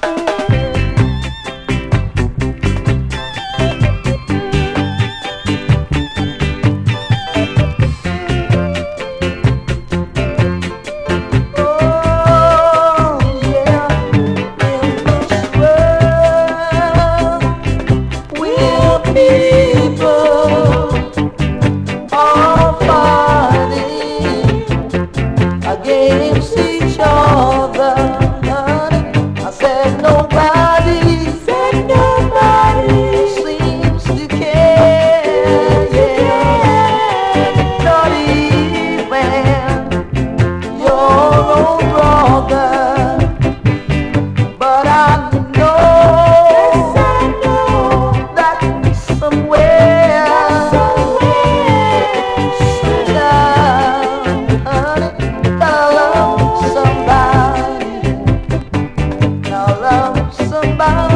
Against each other, I said nobody seems to care, yeah. Not even your own brother. But I know that somewhere, honey, I love somebody.